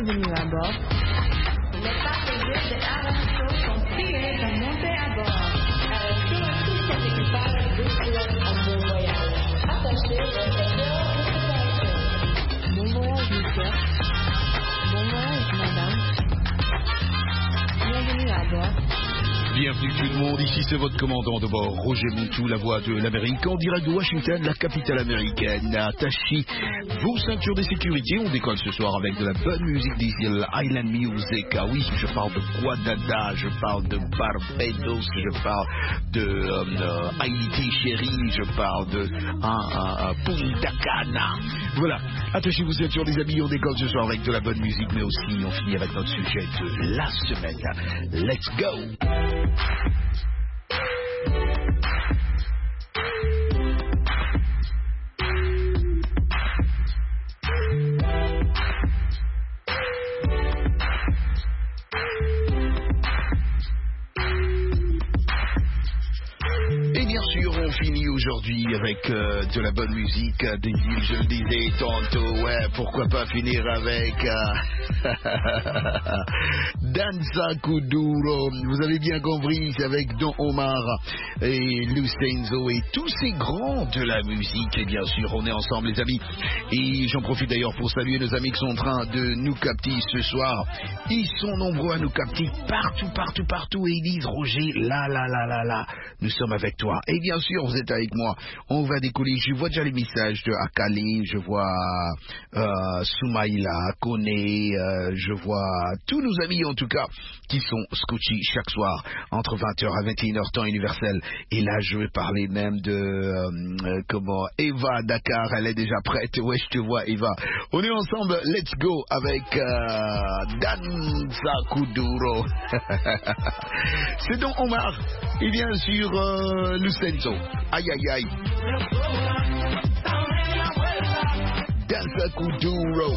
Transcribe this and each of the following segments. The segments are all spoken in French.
Bienvenue à bord. Les passagers de Arancho sont priés de monter à bord. Arancho a tout son équipage de pilotes en bon voyage. Attachez votre cœur de séparation. Bon voyage, monsieur. Bon voyage, madame. Bienvenue à bord. Bienvenue tout le monde, ici c'est votre commandant de bord, Roger Moutou, la voix de l'Amérique, en direct de Washington, la capitale américaine. Attachez vos ceintures de sécurité, on décolle ce soir avec de la bonne musique des îles Island Music. Ah oui, je parle de Guadada, je parle de Barbados, je parle de Haïti chérie, je parle de Punta Cana. Voilà, attachez vos ceintures les amis, on décolle ce soir avec de la bonne musique, mais aussi on finit avec notre sujet de la semaine. Let's go! Et bien sûr, on finit aujourd'hui avec de la bonne musique des îles, je le disais tantôt, ouais, pourquoi pas finir avec Danza Kuduro, vous avez bien compris, c'est avec Don Omar et Lucenzo et tous ces grands de la musique, et bien sûr, on est ensemble les amis, et j'en profite d'ailleurs pour saluer nos amis qui sont en train de nous capter ce soir, ils sont nombreux à nous capter partout, et ils disent, Roger, là, nous sommes avec toi. Et bien sûr, vous êtes avec moi. On va décoller. Je vois déjà les messages de Akali. Je vois Soumaïla, Kone. Je vois tous nos amis, en tout cas, qui sont scotchés chaque soir entre 20h à 21h, temps universel. Et là, je vais parler même de Eva Dakar. Elle est déjà prête. Ouais, je te vois, Eva. On est ensemble. Let's go avec Danza Kuduro. C'est donc Omar. Et bien sûr, Lucenzo. Aïe. Danza Kuduro.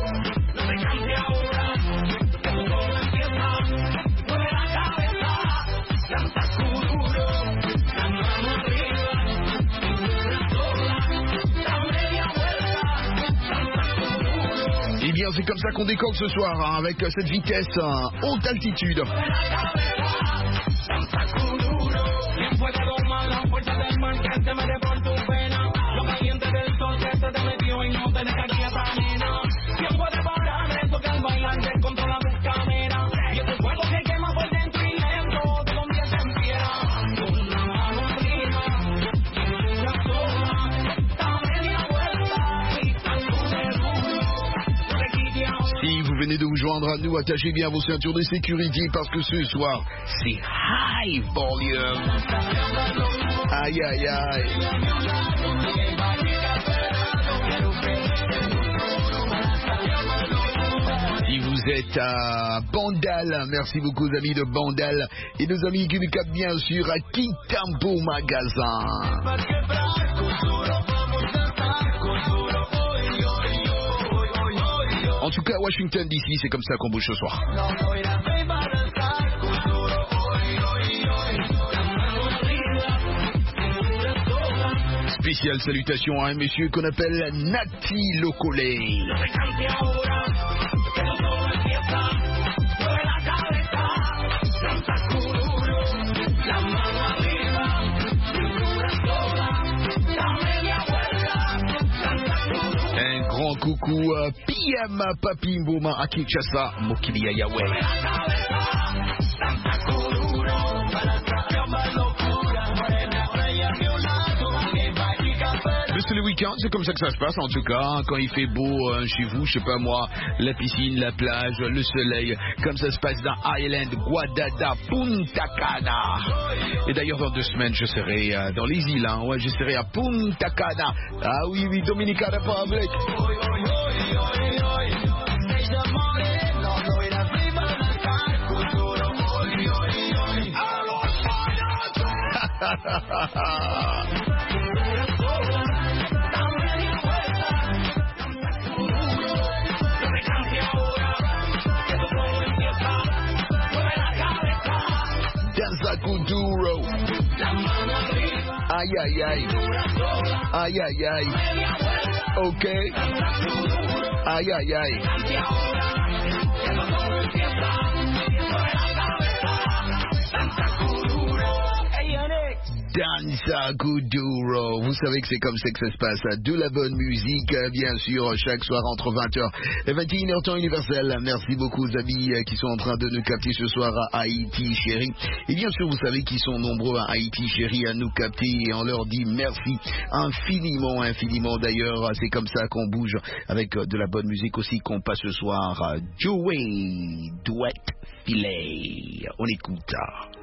Et bien, c'est comme ça qu'on décolle ce soir, hein, avec cette vitesse haute altitude. Si vous venez de vous joindre à nous, attachez bien vos ceintures de sécurité parce que ce soir, c'est high volume. Aïe. Si vous êtes à Bandal, merci beaucoup aux amis de Bandal et nos amis qui nous captent bien sûr à Kitambo Magasin. En tout cas, Washington DC, c'est comme ça qu'on bouge ce soir. Spéciale salutation à un monsieur qu'on appelle Nati Lokole. Un grand coucou à PM Papi Mboma à Kinshasa, Mokilia Yahweh. C'est le week-end, c'est comme ça que ça se passe en tout cas, quand il fait beau chez vous, je sais pas moi, la piscine, la plage, le soleil, comme ça se passe dans Island, Guadada, Punta Cana. Et d'ailleurs dans 2 semaines je serai dans les îles, hein, ouais, je serai à Punta Cana. Ah oui, Dominican Republic. Danza Kuduro. Aïe aïe aïe. Aïe aïe aïe. Ok. Aïe aïe aïe. Danza Kuduro. Vous savez que c'est comme ça que ça se passe. De la bonne musique, bien sûr, chaque soir entre 20h et 21h temps universel. Merci beaucoup aux amis qui sont en train de nous capter ce soir à Haïti, chérie. Et bien sûr, vous savez qu'ils sont nombreux à Haïti, chérie, à nous capter. Et on leur dit merci infiniment, infiniment. D'ailleurs, c'est comme ça qu'on bouge avec de la bonne musique aussi qu'on passe ce soir. Joey Duet Filet. On écoute.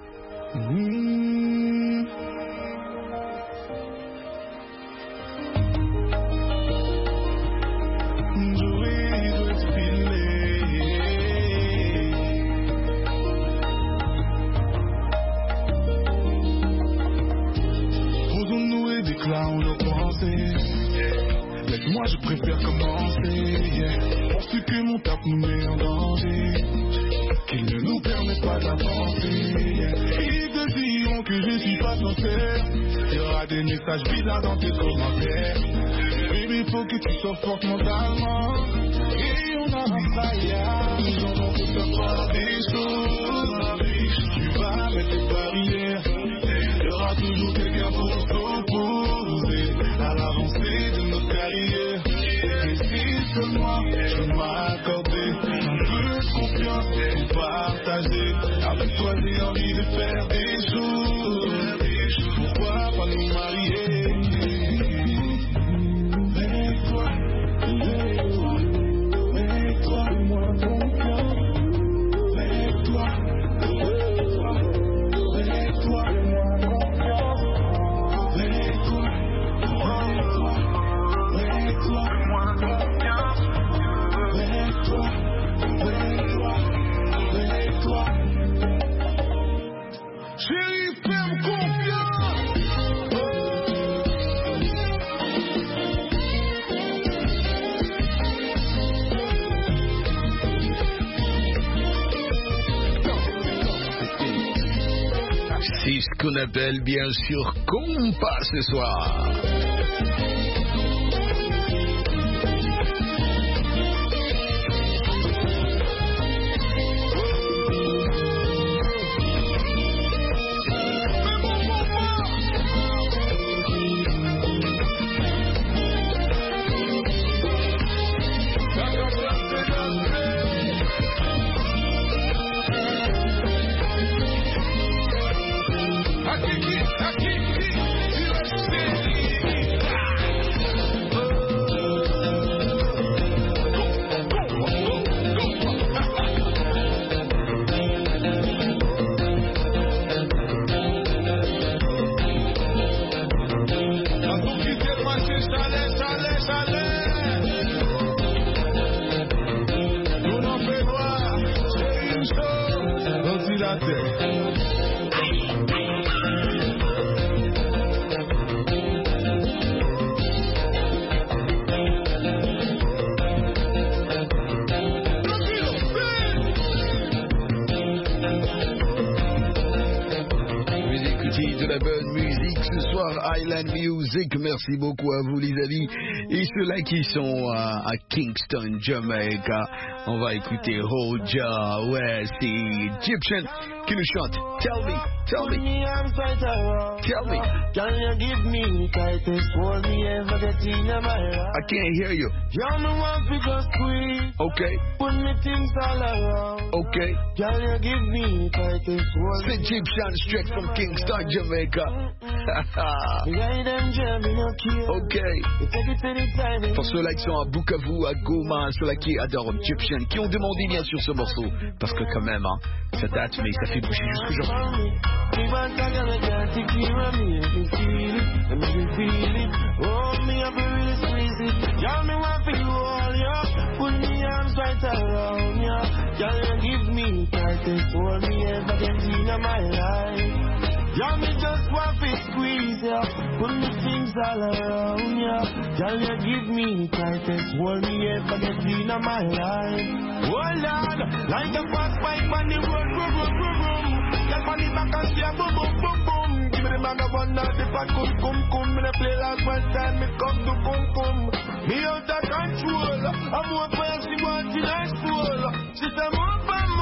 Posons-nous des clowns aux pensées. Laisse-moi, je préfère commencer. Penses-tu que mon tap nous met en danger? Qu'il ne nous permet pas d'avancer. Ils te diront que je suis pas sincère. Il y aura des messages bizarres dans tes commentaires. Baby, faut que tu sois forte mentalement. Et on a un voyage, on va te faire des choses. Tu vas mettre tes barrières. Il y aura toujours quelqu'un pour s'opposer à l'avancée de notre carrière. Et si seulement je m'accordais un peu de confiance pour partager. Avec toi j'ai envie de faire des choses. Pourquoi pas nous marier? Avec toi, moi confiance. Avec toi, moi confiance. Avec toi, moi confiance. Avec toi. Chérie, fais-moi confiance. C'est ce qu'on appelle bien sûr compas ce soir. Music, merci beaucoup à vous les amis et ceux-là qui sont à Kingston, Jamaica. On va écouter Hoja, ouais c'est Egyptian qui nous chante. Tell me. Can you give me tightest hold me ever get in my life? I can't hear you. You're the one for just squeeze. Okay. Put me things all around. Okay. Can you give me tightest hold? C'est Egyptian straight from Kingston, Jamaica. Ok. Pour ceux-là qui sont à Bukavu, à Goma, ceux-là qui adorent Egyptian, qui ont demandé bien sûr ce morceau, parce que quand même, hein, ça date, mais ça fait bouger jusqu'aujourd'hui. Yeah, me just want to squeeze ya, put me things all around ya. Can you give me tightest hold me ever get in my life? Oh Lord, like a fast bike on the road, vroom. Get on the back and say boom. Give me the bag of one now, the fat come. Me the play last one time, me come to come. Me out of control, I'm more fancy, want in her soul. She say more for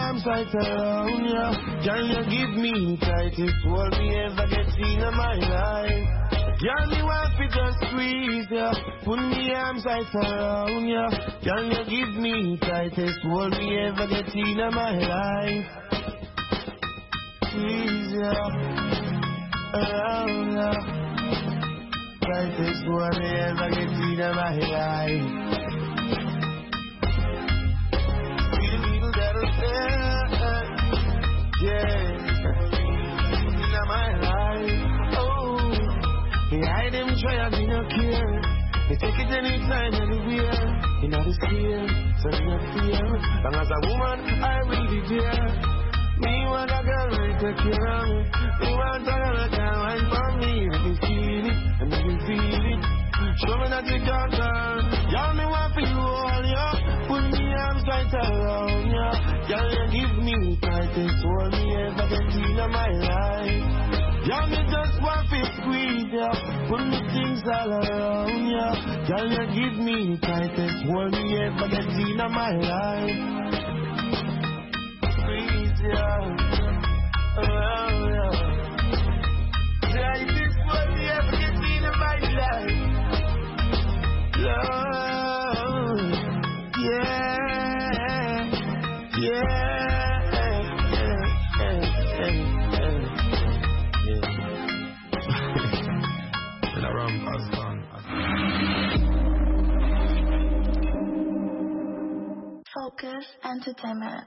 arms right around ya. Can you give me tightest hold me ever get seen in my life? Can me want to just squeeze ya, put me arms right around ya. Can you give me tightest hold me ever get seen in my life? Squeeze ya, around ya. Tightest hold me ever get seen in my life. Yeah, in my life, oh, behind them try and be no care. They take it anytime, anywhere. You know the fear, so you not fear. Long as a woman, I will be there. Me want a girl who take care of me. Me want a girl that can wine for me. Let me feel it, and let me feel it. Show me that you got her. Y'all me want for you all, yeah. Put me arms tight around ya. Y'all you give me tightest hold me ever get seen in my life. Y'all me just want to squeeze ya. Put me things all around ya. Y'all you give me tightest hold me ever get seen in my life. Squeeze ya around ya. Tightest hold me ever get seen in my life. Love, yeah, Focus Entertainment.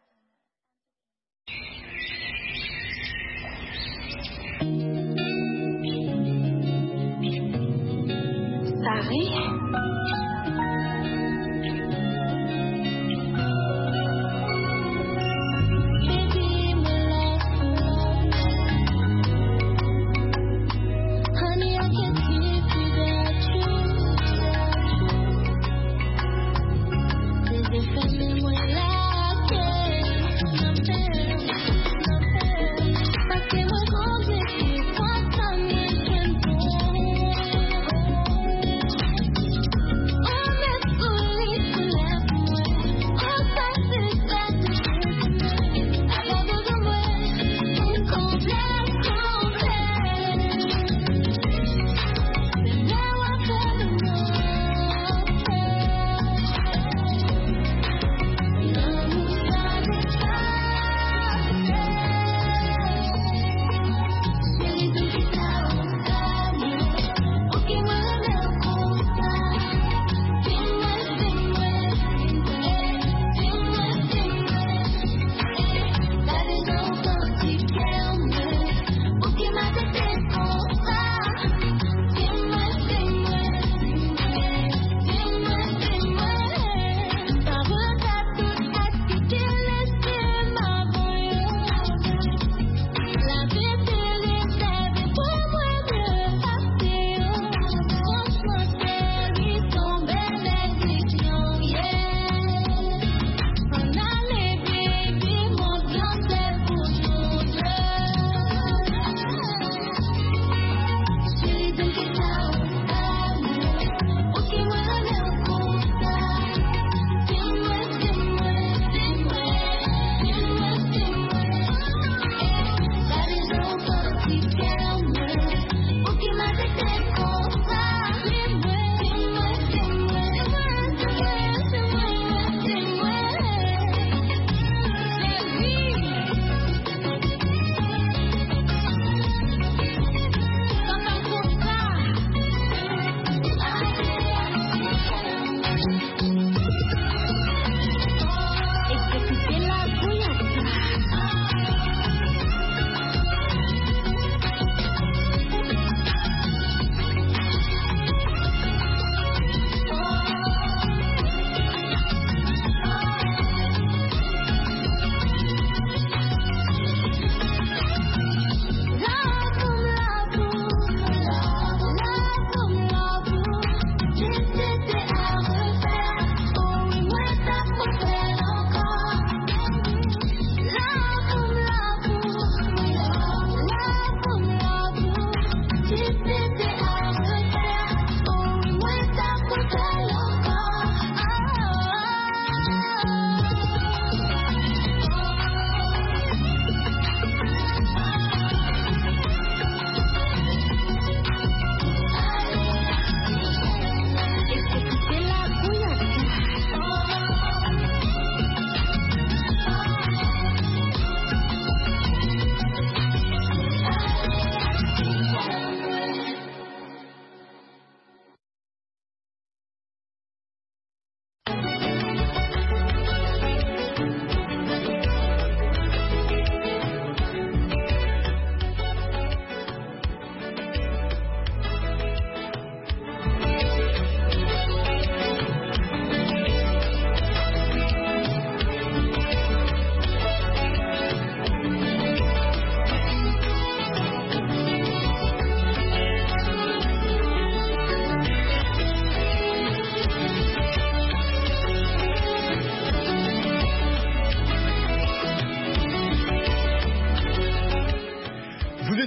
Sorry. Feeling when I can.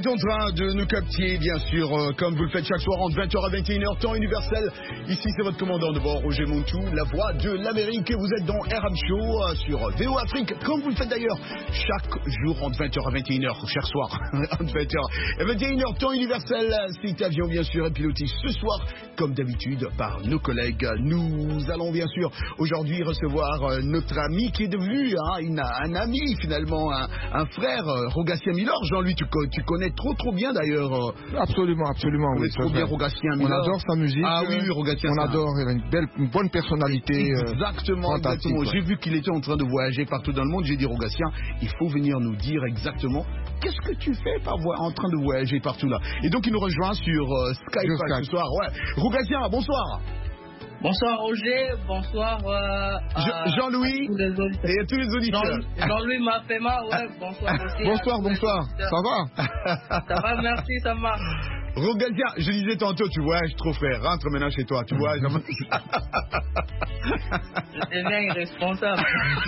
en train de nous capter, bien sûr, comme vous le faites chaque soir entre 20h à 21h, temps universel. Ici, c'est votre commandant de bord, Roger Montou, la voix de l'Amérique. Et vous êtes dans RM Show sur VO Afrique, comme vous le faites d'ailleurs chaque jour entre 20h à 21h, chaque soir entre 20h et 21h, temps universel. Cet avion, bien sûr, est piloté ce soir, comme d'habitude, par nos collègues. Nous allons, bien sûr, aujourd'hui recevoir notre ami qui est devenu un ami, finalement, un frère, Rogatien Milor. Jean-Louis, tu connais trop bien d'ailleurs. Absolument, oui. Trop bien Rogatien Milor. On adore sa musique. Ah oui, Rogatien. On adore, il a une bonne personnalité. Exactement. J'ai vu qu'il était en train de voyager partout dans le monde. J'ai dit, Rogatien, il faut venir nous dire exactement qu'est-ce que tu fais en train de voyager partout là. Et donc il nous rejoint sur Skype ce soir. Ouais. Rogatien, bonsoir. Bonsoir Roger, bonsoir Jean-Louis et à tous les auditeurs. Jean-Louis Mafema, ouais, bonsoir aussi. Bonsoir, ça va? Ça va, merci, ça marche. Rogatien, je disais tantôt, tu voyages trop frère, rentre maintenant chez toi, tu vois. Je deviens irresponsable.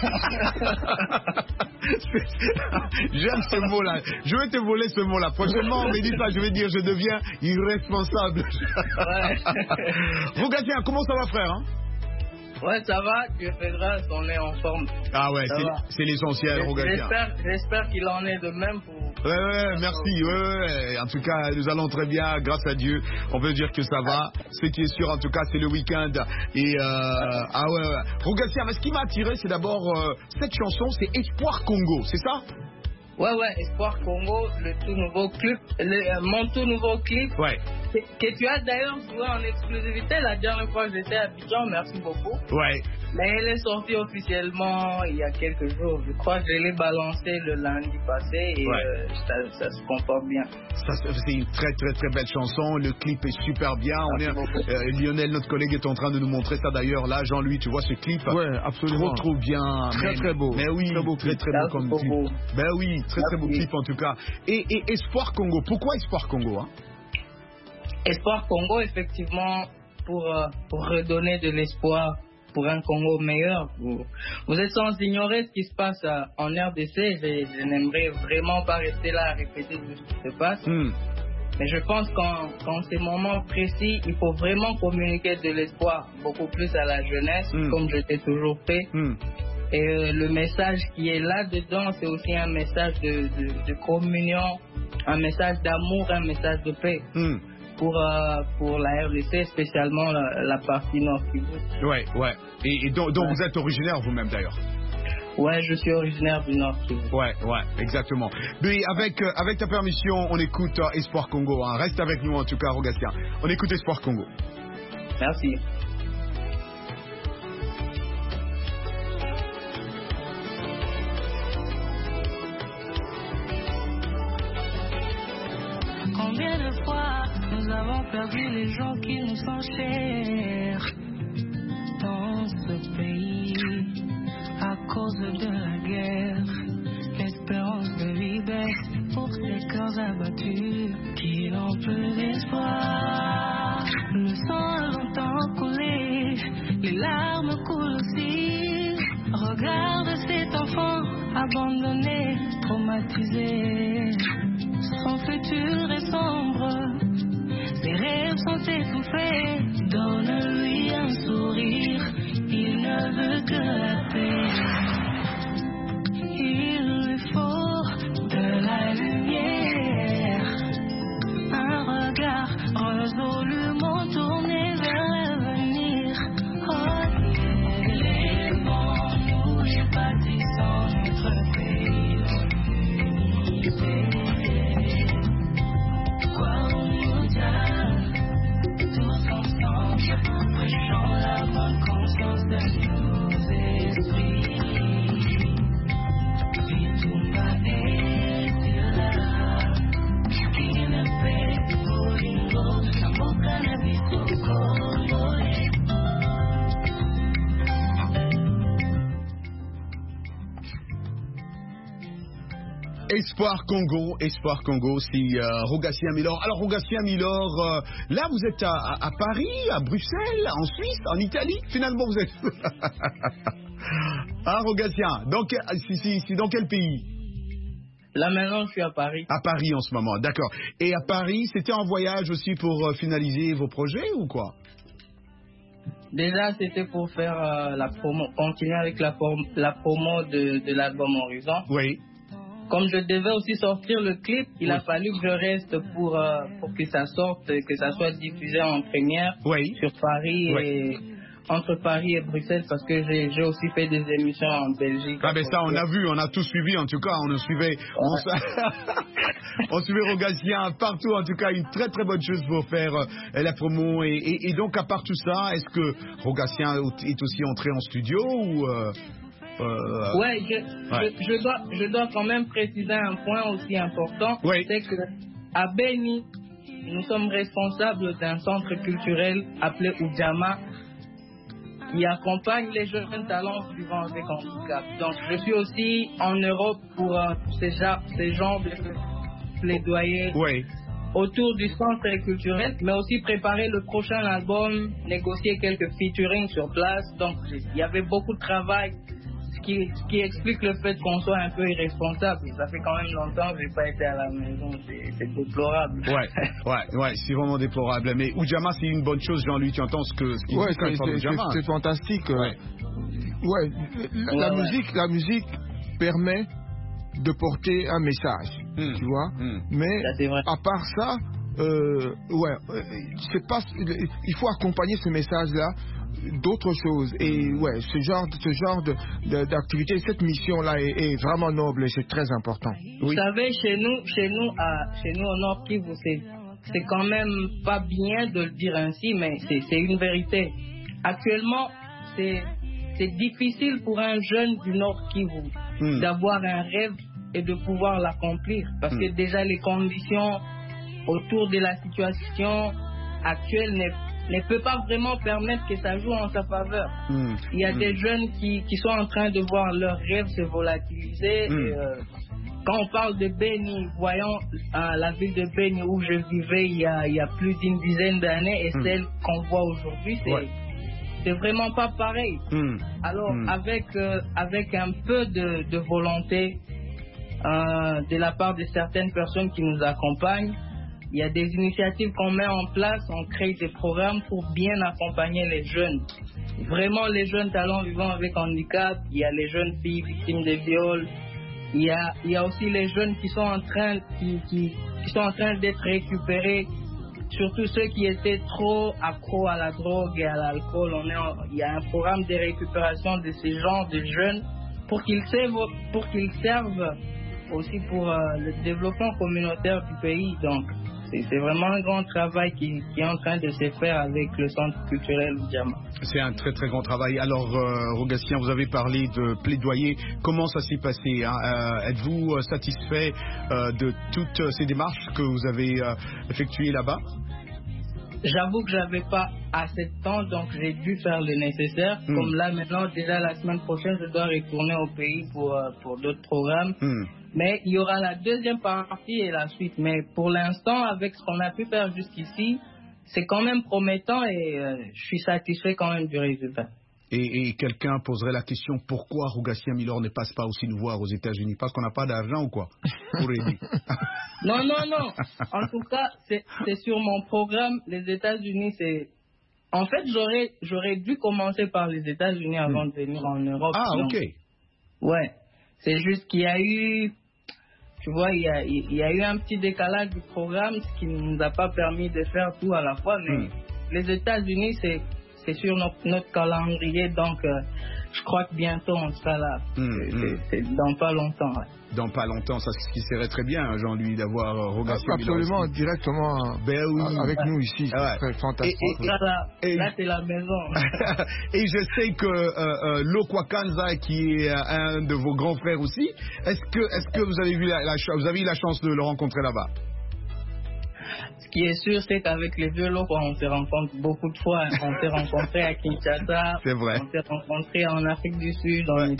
J'aime ce mot-là. Je vais te voler ce mot-là. Prochainement, on me dit ça, je vais dire je deviens irresponsable. Ouais. Rogatien, comment ça va frère Ouais, ça va, Dieu Fédéral, on est en forme. Ah ouais, c'est l'essentiel, Rogatien. J'espère qu'il en est de même pour... Ouais, merci. Ouais. En tout cas, nous allons très bien, grâce à Dieu. On peut dire que ça va. Ce qui est sûr, en tout cas, c'est le week-end. Et ouais. Rogatien, mais ce qui m'a attiré, c'est d'abord cette chanson, c'est Espoir Congo, c'est ça? Ouais, Espoir Congo, le tout nouveau clip, mon tout nouveau clip. Ouais. Que tu as d'ailleurs joué en exclusivité la dernière fois que j'étais à Abidjan, merci beaucoup. Ouais. Mais elle est sortie officiellement il y a quelques jours. Je crois que je l'ai balancée le lundi passé et ça se comporte bien. C'est une très belle chanson. Le clip est super bien. Lionel, notre collègue, est en train de nous montrer ça d'ailleurs. Là, Jean-Louis, tu vois ce clip? Ouais, absolument. Trop bien. Très beau. Mais oui, très beau comme clip. Ben oui, très beau clip en tout cas. Et Espoir Congo. Pourquoi Espoir Congo Espoir Congo, effectivement, pour redonner de l'espoir pour un Congo meilleur. Vous êtes sans ignorer ce qui se passe en RDC. Je n'aimerais vraiment pas rester là à répéter tout ce qui se passe. Mais je pense qu'en ces moments précis, il faut vraiment communiquer de l'espoir beaucoup plus à la jeunesse, comme je l'ai toujours fait. Et le message qui est là-dedans, c'est aussi un message de communion, un message d'amour, un message de paix. Pour la RDC, spécialement la partie Nord Kivu. Ouais. Et donc vous êtes originaire vous-même d'ailleurs? Ouais, je suis originaire du Nord Kivu. Ouais, exactement. Mais avec ta permission, on écoute Espoir Congo. Reste avec nous en tout cas, Rogatien. On écoute Espoir Congo. Merci. Combien de fois nous avons perdu les gens qui nous sont chers dans ce pays à cause de la guerre. L'espérance de vie baisse pour ces cœurs abattus qui n'ont plus d'espoir. Le sang a longtemps coulé, les larmes coulent aussi. Regarde cet enfant abandonné, traumatisé. Son futur est sombre, ses rêves sont étouffés. Donne-lui un sourire, il ne veut que la paix. Il lui faut de la lumière, un regard résolument tourné vers l'avenir. Oh, élevons-nous et bâtissons notre pays. Tous ensemble, prêchons la bonne conscience de nos esprits. Bitumba est là, qui ne fait bolingo, Namoka na biso Congolais. Espoir Congo, c'est Rogatien Milor. Alors Rogatien Milor, là vous êtes à Paris, à Bruxelles, en Suisse, en Italie. Finalement vous êtes... Ah, Rogatien, donc c'est dans quel pays? Là maintenant, je suis à Paris. À Paris en ce moment, d'accord. Et à Paris, c'était en voyage aussi pour finaliser vos projets ou quoi? Déjà, c'était pour faire la promo, continuer avec la promo de l'album Horizon. Oui. Comme je devais aussi sortir le clip, il a fallu que je reste pour que ça sorte, que ça soit diffusé en première sur Paris et entre Paris et Bruxelles, parce que j'ai aussi fait des émissions en Belgique. Ah ben ça, on a vu, on a tout suivi en tout cas, on suivait Rogatien partout, en tout cas une très très bonne chose pour faire la promo et donc à part tout ça, est-ce que Rogatien est aussi entré en studio ou Ouais, je dois quand même préciser un point aussi important, c'est que à Beni, nous sommes responsables d'un centre culturel appelé Ujamaa qui accompagne les jeunes talents vivant avec handicap. Donc je suis aussi en Europe pour ces genres de plaidoyer autour du centre culturel, mais aussi préparer le prochain album, négocier quelques featuring sur place. Donc il y avait beaucoup de travail, ce qui explique le fait qu'on soit un peu irresponsable. Ça fait quand même longtemps que j'ai pas été à la maison, c'est déplorable. Ouais, c'est vraiment déplorable. Mais Ujamaa, c'est une bonne chose, Jean-Louis, tu entends ce qu'il dit quand il parle d'Ujamaa. C'est fantastique. La musique permet de porter un message, tu vois. Mais à part ça, c'est pas, il faut accompagner ce message-là d'autres choses. Et ce genre d'activité, cette mission-là est vraiment noble et c'est très important. Vous savez, chez nous au Nord Kivu, c'est quand même pas bien de le dire ainsi, mais c'est une vérité. Actuellement, c'est difficile pour un jeune du Nord Kivu d'avoir un rêve et de pouvoir l'accomplir, parce que déjà les conditions autour de la situation actuelle ne peut pas vraiment permettre que ça joue en sa faveur. Il y a des jeunes qui sont en train de voir leurs rêves se volatiliser. Et, quand on parle de Beni, voyons la ville de Beni où je vivais il y a plus d'une dizaine d'années et celle qu'on voit aujourd'hui, c'est vraiment pas pareil. Alors avec un peu de volonté de la part de certaines personnes qui nous accompagnent, il y a des initiatives qu'on met en place, on crée des programmes pour bien accompagner les jeunes. Vraiment les jeunes talents vivant avec handicap, il y a les jeunes filles victimes de viols, il y a aussi les jeunes qui sont en train d'être récupérés, surtout ceux qui étaient trop accros à la drogue et à l'alcool. Il y a un programme de récupération de ces genres de jeunes pour qu'ils servent aussi pour le développement communautaire du pays. Donc c'est vraiment un grand travail qui est en train de se faire avec le centre culturel Ujamaa. C'est un très très grand travail. Alors Rogatien, vous avez parlé de plaidoyer. Comment ça s'est passé, hein? Êtes-vous satisfait de toutes ces démarches que vous avez effectuées là-bas? J'avoue que j'avais pas assez de temps, donc j'ai dû faire le nécessaire. Comme là maintenant, déjà la semaine prochaine, je dois retourner au pays pour d'autres programmes. Mais il y aura la deuxième partie et la suite. Mais pour l'instant, avec ce qu'on a pu faire jusqu'ici, c'est quand même promettant et je suis satisfait quand même du résultat. Et quelqu'un poserait la question, pourquoi Rogatien Milor ne passe pas aussi nous voir aux États-Unis? Parce qu'on n'a pas d'argent ou quoi? Non. En tout cas, c'est sur mon programme. Les États-Unis, c'est... En fait, j'aurais dû commencer par les États-Unis avant de venir en Europe. Ah, donc, ok. Ouais. C'est juste qu'il y a eu... Tu vois, il y a eu un petit décalage du programme, ce qui ne nous a pas permis de faire tout à la fois. Mais les États-Unis, c'est sur notre calendrier, donc je crois que bientôt on sera là. C'est dans pas longtemps. Ouais. Dans pas longtemps, ça ce qui serait très bien, Jean-Louis, d'avoir Rogatien absolument directement avec nous ici. C'est très fantastique. Et là c'est la maison. Et je sais que Lokwakanza, qui est un de vos grands frères aussi, est-ce que vous avez eu la chance de le rencontrer là-bas? Ce qui est sûr, c'est qu'avec les vieux locaux, on se rencontre beaucoup de fois. On s'est rencontrés à Kinshasa. C'est vrai. On s'est rencontrés en Afrique du Sud, on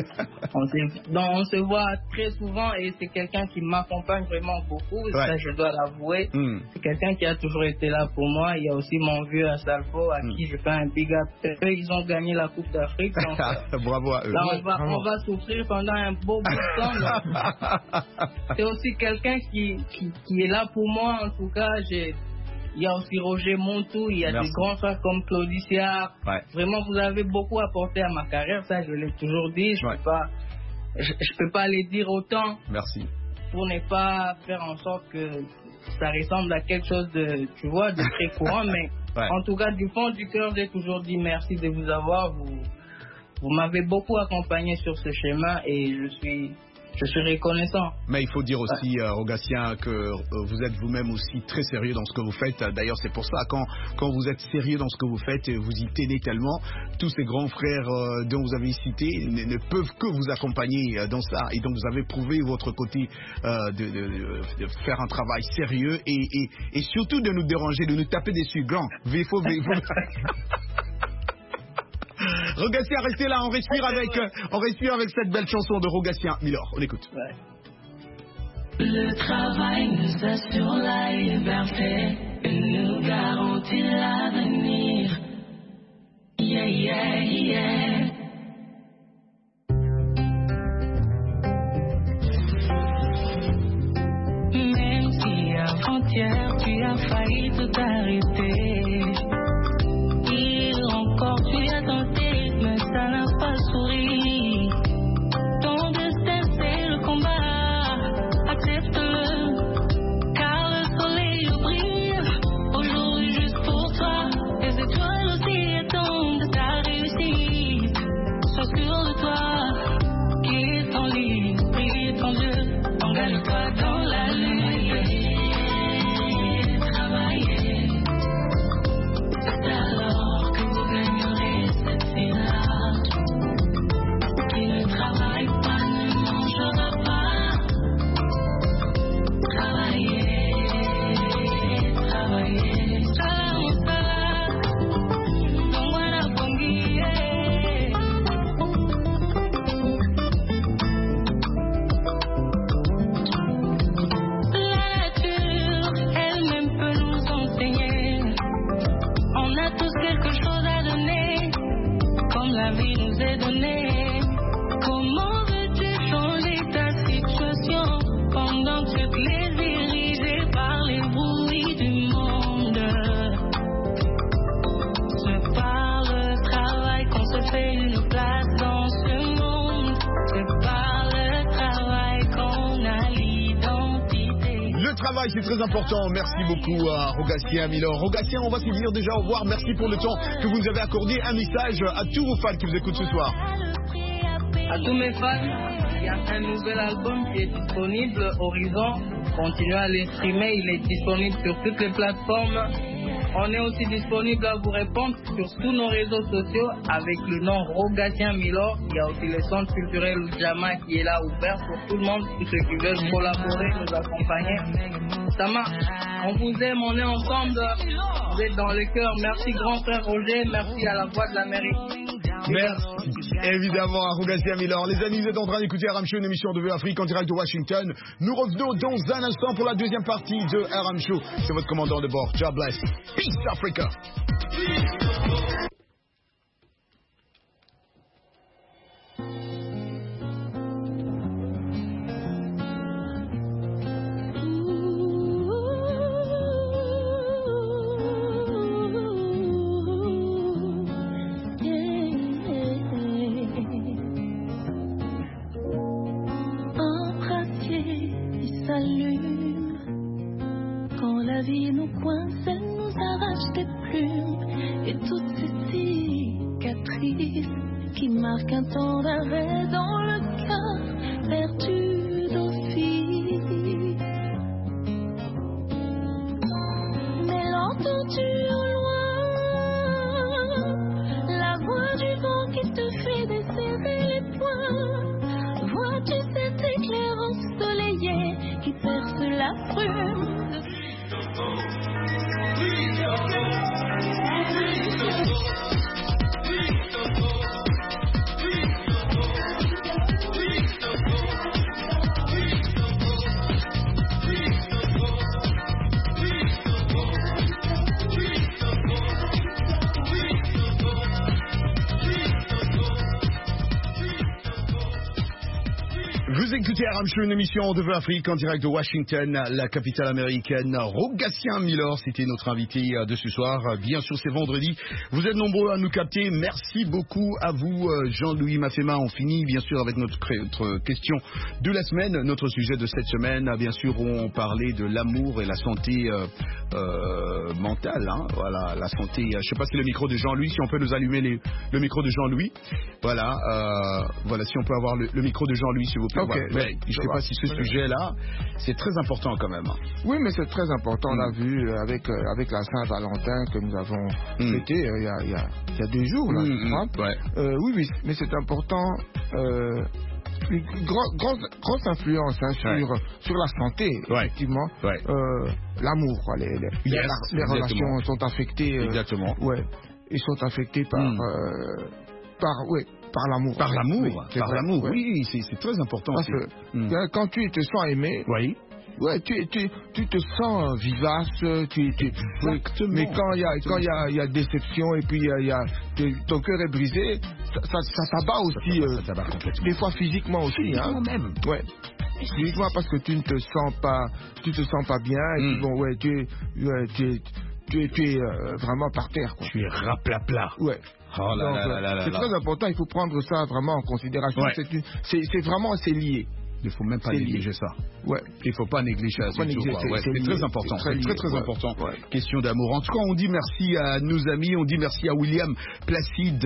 se voit très souvent et c'est quelqu'un qui m'accompagne vraiment beaucoup. Ouais. Ça, je dois l'avouer. C'est quelqu'un qui a toujours été là pour moi. Il y a aussi mon vieux Asalfo à qui je fais un big up. Eux, ils ont gagné la Coupe d'Afrique. Donc, bravo à eux. là, on va souffrir pendant un beau bout de temps. C'est aussi quelqu'un qui est là pour moi. En tout cas, il y a aussi Roger Montou, il y a des grands frères comme Claudicia. Ouais. Vraiment, vous avez beaucoup apporté à ma carrière. Ça, je l'ai toujours dit. Je peux pas les dire autant. Merci. Pour ne pas faire en sorte que ça ressemble à quelque chose de, tu vois, de très courant. Mais en tout cas, du fond du cœur, j'ai toujours dit merci de vous avoir. Vous m'avez beaucoup accompagné sur ce chemin et je suis reconnaissant. Mais il faut dire aussi, Rogatien, que vous êtes vous-même aussi très sérieux dans ce que vous faites. D'ailleurs, c'est pour ça, quand vous êtes sérieux dans ce que vous faites, vous y tenez tellement. Tous ces grands frères dont vous avez cité ne peuvent que vous accompagner dans ça. Et donc, vous avez prouvé votre côté de faire un travail sérieux et surtout de nous déranger, de nous taper dessus. Grand, VFO. Rogatien, restez là, on respire avec cette belle chanson de Rogatien Milor. On écoute. Ouais. Le travail nous assure la liberté et nous garantit l'avenir. Yeah, yeah, yeah. Même si avant-hier tu as failli tout arrêter, encore tu as tenté, mais ça n'a pas souri. Ton destin c'est le combat, accepte-le, car le soleil brille aujourd'hui juste pour toi. Les étoiles aussi attendent de ta réussite. Sois sûr de toi, qui est en ligne, prie ton Dieu, engage-toi dans la lutte. Travailler, c'est alors que vous gagnerez cette finale. Qui ne travaille pas ne mangera pas. Travailler, travailler. Don't wanna La nature elle-même peut nous enseigner. On a tous quelque chose à donner, comme la vie nous est donnée. Comment veux-tu changer ta situation pendant que tu es dirigé par les bruits du monde? C'est par le travail qu'on se fait une place dans ce monde. C'est par le travail qu'on a l'identité. Le travail, c'est très important. Merci beaucoup à Rogatien Milor. Rogatien, on va se dire déjà au revoir. Merci pour le temps que vous nous avez accordé. Un message à tous vos fans qui vous écoutent ce soir. À tous mes fans, il y a un nouvel album qui est disponible, Horizon. Continuez à les streamer, il est disponible sur toutes les plateformes. On est aussi disponible à vous répondre sur tous nos réseaux sociaux avec le nom Rogatien Milor. Il y a aussi le centre culturel Oujama qui est là ouvert pour tout le monde, tous ceux qui veulent collaborer, nous accompagner. Ça marche. On vous aime, on est ensemble. Vous êtes dans le cœur. Merci grand frère Roger, merci à la Voix de l'Amérique. Merci évidemment à Rogatien Milor. Les amis, vous êtes en train d'écouter RM Show, une émission de Afrique en direct de Washington. Nous revenons dans un instant pour la deuxième partie de RM Show. C'est votre commandant de bord, God bless. Peace Africa. Quand la vie nous coince, elle nous arrache des plumes et toutes ces cicatrices qui marquent un temps d'arrêt dans le cœur perdu d'office. Mais l'entends-tu au loin, la voix du vent qui te fait desserrer les poings? Vois-tu cette éclairance ensoleillée qui perce la brume? Vous écoutez RM Show, une émission de Afrique en direct de Washington, la capitale américaine. Rogatien Milor, c'était notre invité de ce soir. Bien sûr, c'est vendredi. Vous êtes nombreux à nous capter. Merci beaucoup à vous, Jean-Louis Mafema. On finit bien sûr avec notre question de la semaine. Notre sujet de cette semaine, bien sûr, on parlait de l'amour et la santé mentale. Hein. Voilà, la santé. Je ne sais pas si le micro de Jean-Louis, si on peut nous allumer le micro de Jean-Louis. Voilà, voilà, si on peut avoir le micro de Jean-Louis, s'il vous plaît. Okay. Voilà. Mais je ne sais pas si ce sujet-là, c'est très important quand même. Oui, mais c'est très important. On l'a vu avec la Saint-Valentin que nous avons fêté il y a 2 jours. Là, ouais. Oui, mais c'est important. Une grosse influence hein, sur la santé, effectivement. Ouais. L'amour, quoi. Les relations sont affectées. Exactement. Ouais. Ils sont affectés par l'amour. Par l'amour, oui, par l'amour. Oui, c'est très important. Parce que quand tu te sens aimé, ouais, tu te sens vivace, mais quand il y a déception et puis ton cœur est brisé, ça s'abat aussi, ça s'abat complètement. des fois physiquement aussi, hein. Même. Ouais. Physiquement parce que tu te sens pas bien, et puis bon, ouais, tu es vraiment par terre, quoi. Tu es raplapla. Ouais. Oh là, c'est très important, il faut prendre ça vraiment en considération. Ouais. C'est lié. Il ne faut même pas négliger ça. Ouais. Il ne faut pas négliger ça. C'est très important. C'est très important. Ouais. Question d'amour. En tout cas, on dit merci à nos amis. On dit merci à William Placide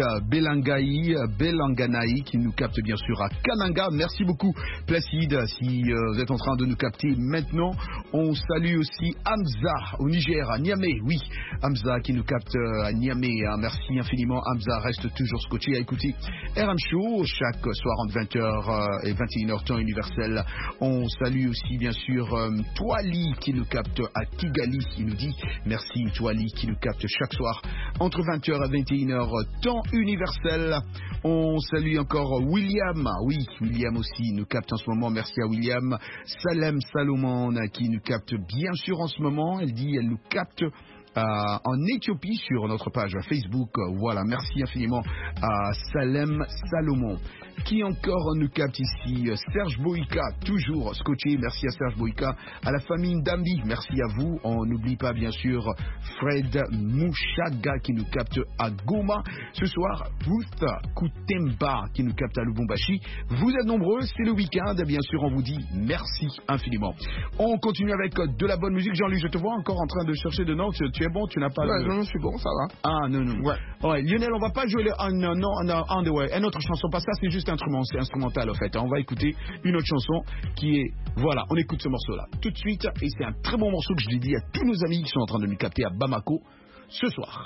Belanganaï qui nous capte bien sûr à Kananga. Merci beaucoup Placide. Si vous êtes en train de nous capter maintenant, on salue aussi Hamza au Niger, à Niamey. Oui, Hamza qui nous capte à Niamey. Merci infiniment. Hamza reste toujours scotché à écouter RM Show chaque soir entre 20h et 21h temps universel. On salue aussi bien sûr Toali qui nous capte à Kigali. Il nous dit merci Toali qui nous capte chaque soir entre 20h et 21h temps universel. On salue encore William. Oui, William aussi nous capte en ce moment. Merci à William. Salem Salomon qui nous capte bien sûr en ce moment. Elle nous capte en Éthiopie sur notre page Facebook. Voilà, merci infiniment à Salem Salomon. Qui encore nous capte ici? Serge Boïka, toujours scotché. Merci à Serge Boïka. À la famille Ndambi, merci à vous. On n'oublie pas bien sûr Fred Mouchaga qui nous capte à Goma. Ce soir, Ruth Koutemba qui nous capte à Lubumbashi. Vous êtes nombreux, c'est le week-end. Bien sûr, on vous dit merci infiniment. On continue avec de la bonne musique. Jean-Louis, je te vois encore en train de chercher de notes. Tu es bon, tu n'as pas... Non, je suis bon, ça va. Ah, non. Ouais, Lionel, on va pas jouer une autre chanson, parce que ça, c'est juste instrumental, en fait. On va écouter une autre chanson qui est... Voilà, on écoute ce morceau-là tout de suite. Et c'est un très bon morceau que je l'ai dit à tous nos amis qui sont en train de nous capter à Bamako ce soir.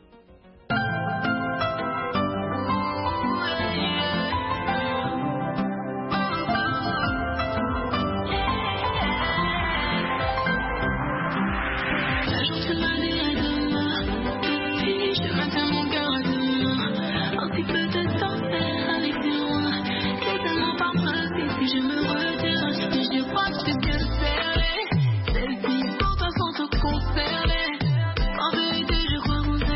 Je me retire, je crois que c'est que c'est celle-ci, pour toi sans te concerner. En vérité, je crois vous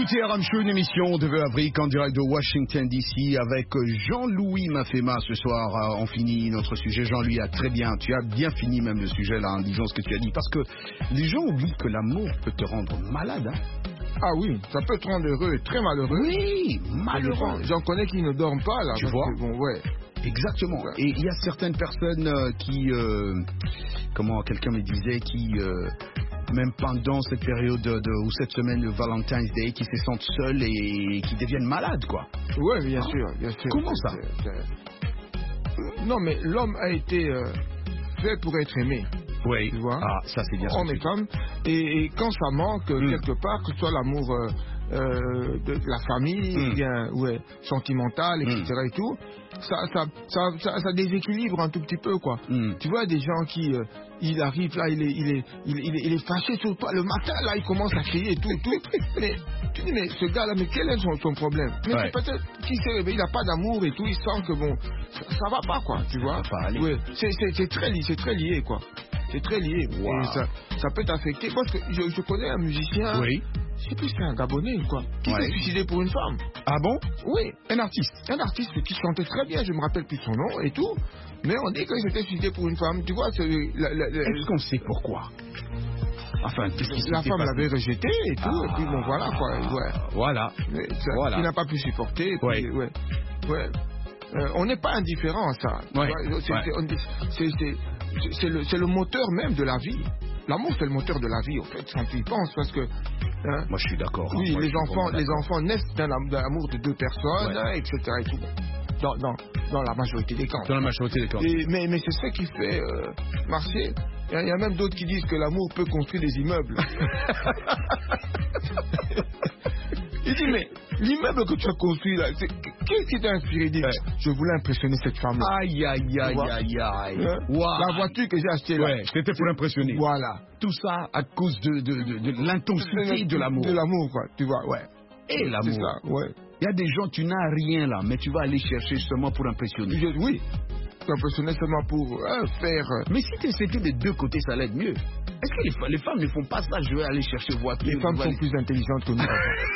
écoutez Aram Show, une émission de Afrique en direct de Washington DC avec Jean-Louis Mafema. Ce soir, on finit notre sujet. Jean-Louis, tu as bien fini même le sujet là en disant ce que tu as dit. Parce que les gens oublient que l'amour peut te rendre malade. Hein. Ah oui, ça peut te rendre heureux et très malheureux. Oui, malheureux. J'en connais qui ne dorment pas là. Tu vois bon, ouais. Exactement. Ouais. Et il y a certaines personnes qui, quelqu'un me disait, qui... même pendant cette période ou cette semaine de Valentine's Day, qui se sentent seuls et qui deviennent malades, quoi. Oui, bien sûr. Comment ça? Non, mais l'homme a été fait pour être aimé. Oui. Tu vois? Ah, ça c'est bien. Homme et femme. Et quand ça manque, quelque part, que ce soit l'amour de la famille, bien, sentimental, etc. et tout, ça déséquilibre un tout petit peu, quoi. Tu vois, des gens qui, il arrive là, il est fâché sur toi le matin, là, il commence à crier et tout. Mais tu dis, mais ce gars-là, mais quel est son problème? Mais c'est peut-être qu'il s'est réveillé, il n'a pas d'amour et tout, il sent que bon, ça va pas, quoi, tu vois. Ouais, c'est très lié, quoi. C'est très lié. Wow. Et ça peut t'affecter. Parce que je connais un musicien. Oui. Je sais plus si c'est un Gabonais ou quoi. Qui s'est suicidé pour une femme. Ah bon? Oui. Un artiste qui chantait très bien. Je me rappelle plus son nom et tout. Mais on dit qu'il s'était suicidé pour une femme. Tu vois, est-ce qu'on sait pourquoi? Enfin, la femme l'avait rejeté et tout. Et puis bon, voilà quoi. Ouais. Voilà. Il n'a pas pu supporter. Et puis, ouais. On n'est pas indifférent à ça. Ouais. C'est le moteur même de la vie. L'amour, c'est le moteur de la vie, en fait, quand tu y penses, parce que... Hein, moi, je suis d'accord. Oui, moi, les enfants naissent d'un amour de deux personnes, etc. Et tout. Dans la majorité des cas. Dans la majorité des cas. Mais c'est ça qui fait marcher. Il y a même d'autres qui disent que l'amour peut construire des immeubles. Il dit, mais l'immeuble que tu as construit là, qu'est-ce qui t'a inspiré? Je voulais impressionner cette femme-là. Aïe. Hein? Wow. La voiture que j'ai achetée là. C'était pour l'impressionner. Voilà. Tout ça à cause de l'intensité de l'amour. De l'amour, quoi, tu vois, Et l'amour. C'est ça, Il y a des gens, tu n'as rien là, mais tu vas aller chercher seulement pour impressionner. Oui. Impressionner seulement pour faire... Mais si c'était des deux côtés, ça allait être mieux. Est-ce que les femmes ne font pas ça? Je vais aller chercher voiture. Les femmes sont plus intelligentes que nous.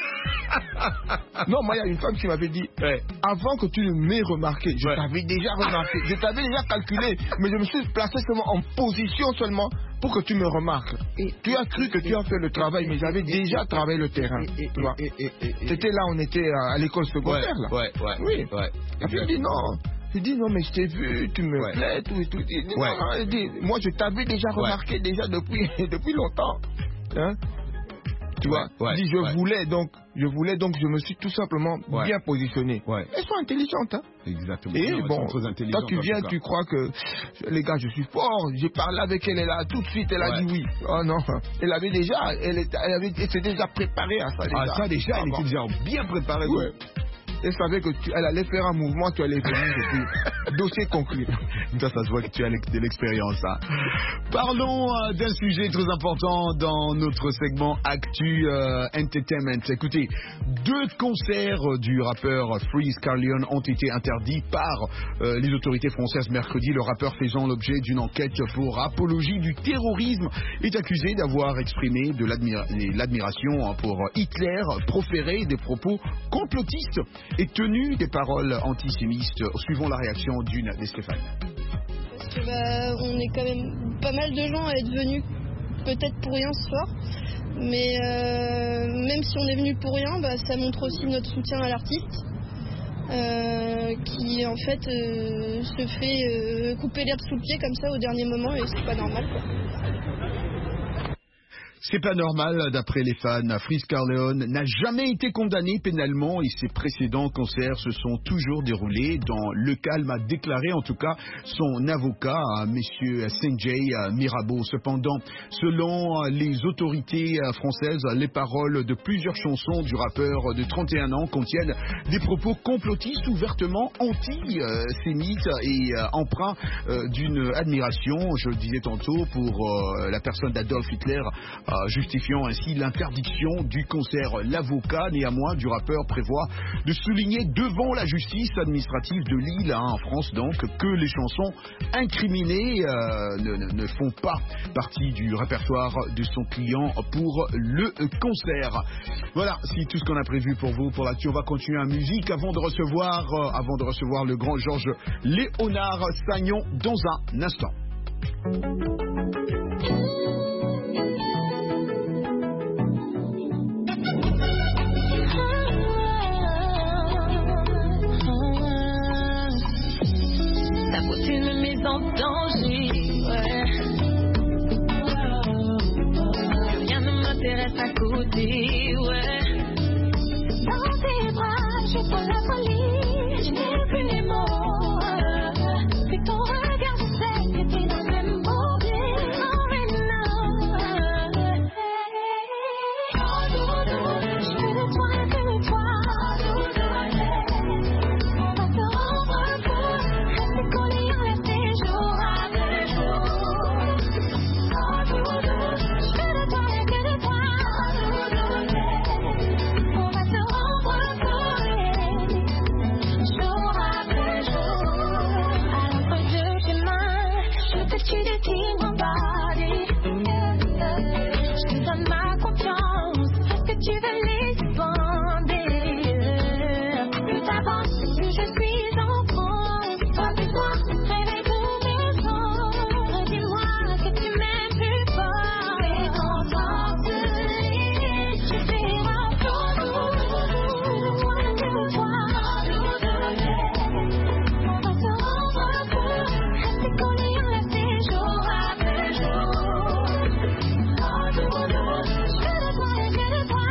Non, moi, il y a une femme qui m'avait dit, avant que tu ne m'aies remarqué, je t'avais déjà remarqué, je t'avais déjà calculé, mais je me suis placé seulement en position seulement pour que tu me remarques. Tu as cru que tu as fait le travail, mais j'avais déjà travaillé le terrain. C'était là, on était à l'école secondaire, là. Oui. Et puis il dit non. Il dit non, mais je t'ai vu, tu me plais, tout et tout. Il dit, moi je t'avais déjà remarqué déjà depuis longtemps. Hein? Tu vois, il dit je voulais donc je me suis tout simplement bien positionné. Elles sont intelligentes, hein. Exactement. Et bon, quand tu viens, tu crois que les gars, je suis fort, j'ai parlé avec elle, elle a tout de suite, elle a dit oui. Oh non, elle avait déjà, elle s'était déjà préparée à ça déjà. Ah ça déjà, elle était déjà bien préparée. Elle savait qu'elle allait faire un mouvement, tu allais venir et puis dossier conclu. Ça se voit que tu as de l'expérience. Hein. Parlons d'un sujet très important dans notre segment Actu Entertainment. Écoutez, 2 concerts du rappeur Freeze Carleon ont été interdits par les autorités françaises mercredi. Le rappeur faisant l'objet d'une enquête pour apologie du terrorisme est accusé d'avoir exprimé de l'admiration pour Hitler, proféré des propos complotistes et tenu des paroles antisémites. Suivons la réaction d'une des Stéphane. Parce que on est quand même pas mal de gens à être venus peut-être pour rien ce soir, mais même si on est venu pour rien, ça montre aussi notre soutien à l'artiste qui en fait se fait couper l'herbe sous le pied comme ça au dernier moment et c'est pas normal quoi. C'est pas normal, d'après les fans. Freeze Carleon n'a jamais été condamné pénalement et ses précédents concerts se sont toujours déroulés dans le calme, a déclaré en tout cas son avocat, monsieur Sanjay Mirabeau. Cependant, selon les autorités françaises, les paroles de plusieurs chansons du rappeur de 31 ans contiennent des propos complotistes ouvertement antisémites et empreints d'une admiration, je le disais tantôt, pour la personne d'Adolf Hitler, justifiant ainsi l'interdiction du concert. L'avocat, néanmoins, du rappeur prévoit de souligner devant la justice administrative de Lille, en France donc, que les chansons incriminées ne font pas partie du répertoire de son client pour le concert. Voilà, c'est tout ce qu'on a prévu pour vous pour l'actu. On va continuer en musique avant de recevoir le grand Georges Léonard Sagnon dans un instant. Ta beauté me met en danger, ouais. Plus rien ne m'intéresse à côté, ouais. Dans tes bras, je prends la folie, je n'ai plus les mots. C'est ton regard, je sais que t'es dans le même bourbier. Oh, mais non. Oh, doudou, je veux de toi que de toi. On va se rendre fou, rester collés en resté jour après jour. Oh, doudou, je veux de toi que de toi. On va se rendre fou, jour après jour. À l'entre deux chemins, je te tue de tes mon body. Je te donne ma confiance, est-ce que tu veux l'expander? Plus t'avances, plus je suis en transe. Toi plus moi, réveille tous mes sens. Dis-moi que tu m'aimes plus fort. Et qu'on s'enfuit, je suis en flot. Toi que toi. On va se rendre fou, rester collés en resté jour après jour. Oh doudou, je veux de toi et que de toi.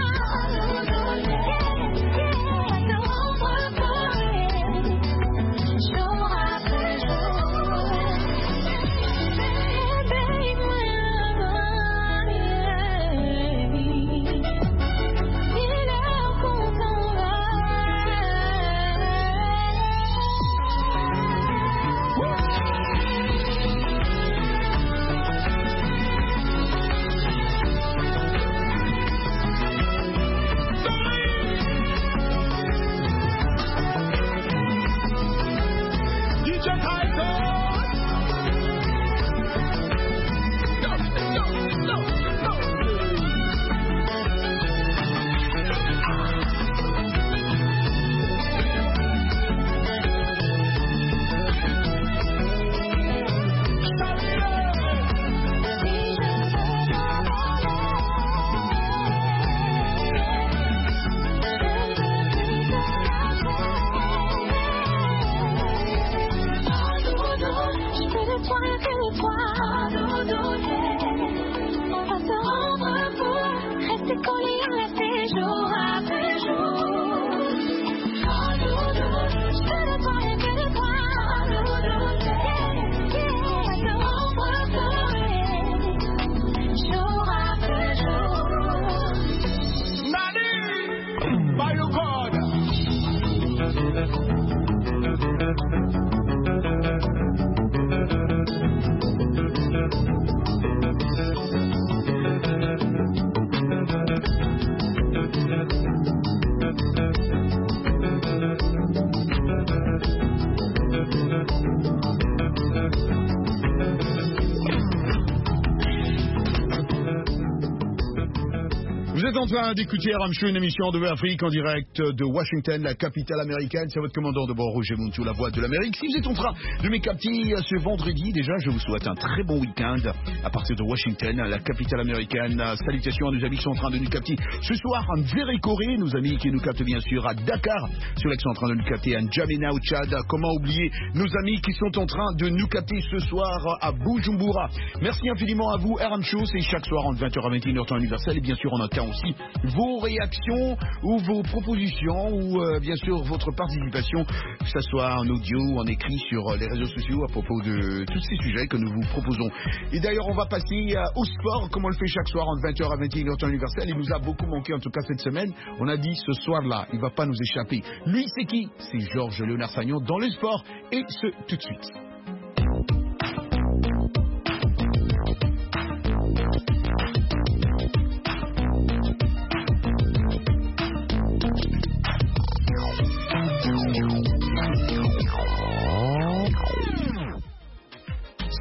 On va se rendre fou, jour après jour. Baby, il est l'heure qu'on s'en va. Je veux de toi et que de toi. On va se rendre fou, rester collés en resté jour après jour. Je veux de toi et que de toi. On va se rendre fou, jour après jour. Nani, by your God. Vous êtes en train d'écouter RM Show, une émission de Afrique en direct de Washington, la capitale américaine. C'est votre commandant de bord, Roger Muntu, la voix de l'Amérique. Si vous êtes en train de m'écouter ce vendredi, déjà, je vous souhaite un très bon week-end à partir de Washington, la capitale américaine. Salutations à nos amis qui sont en train de nous capter ce soir en Vérécoré, nos amis qui nous captent bien sûr à Dakar, ceux qui sont en train de nous capter à N'Djamena au Tchad. Comment oublier nos amis qui sont en train de nous capter ce soir à Bujumbura. Merci infiniment à vous. RM Show, c'est chaque soir entre 20h à 21h temps universel, et bien sûr on attend aussi vos réactions ou vos propositions ou bien sûr votre participation, que ce soit en audio ou en écrit sur les réseaux sociaux à propos de tous ces sujets que nous vous proposons. Et d'ailleurs on va passer au sport comme on le fait chaque soir entre 20h à 21h temps universel. Il nous a beaucoup manqué en tout cas cette semaine. On a dit ce soir-là, il ne va pas nous échapper. Lui c'est qui? C'est Georges Léonard Sagnon dans le sport, et ce tout de suite.